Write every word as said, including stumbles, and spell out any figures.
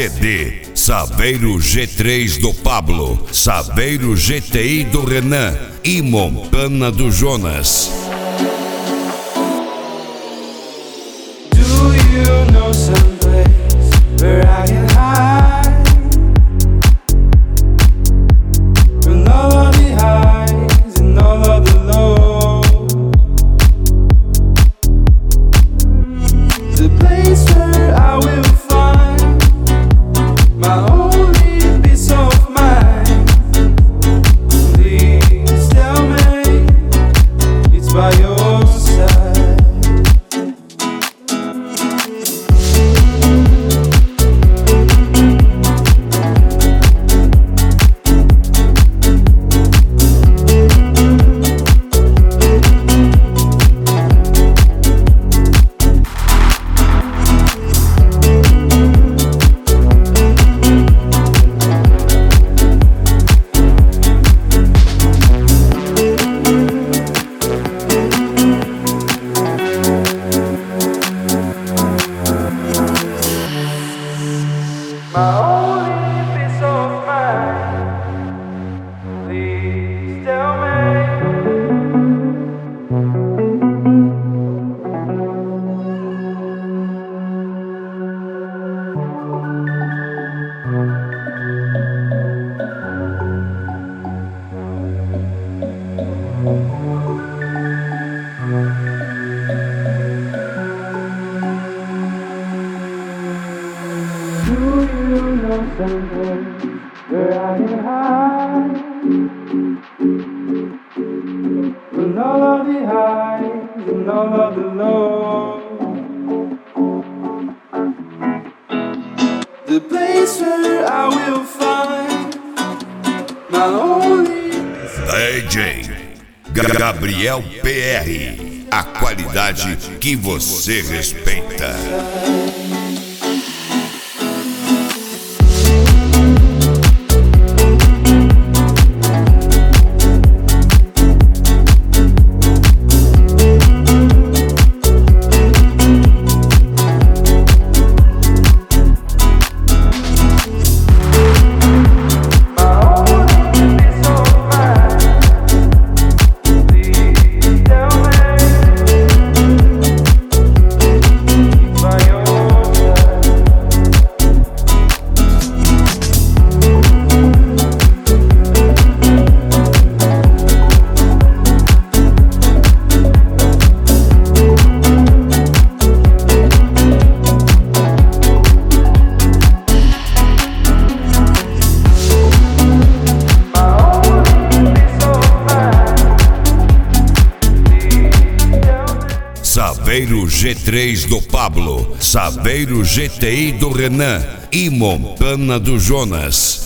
C D, Saveiro G três do Pablo, Saveiro G T I do Renan e Montana do Jonas. Do you know some place where I can hide from all of the highs and all of the lows? The place where I will find my only peace of mind. Please tell me it's by your side. My only peace of mind. Please tell me. Do you know someplace where I can hide from all of the highs and all of the lows? The place where I will find my only D J Gabriel P R, a qualidade que você respeita. Saveiro G três do Pablo, Saveiro G T I do Renan e Montana do Jonas.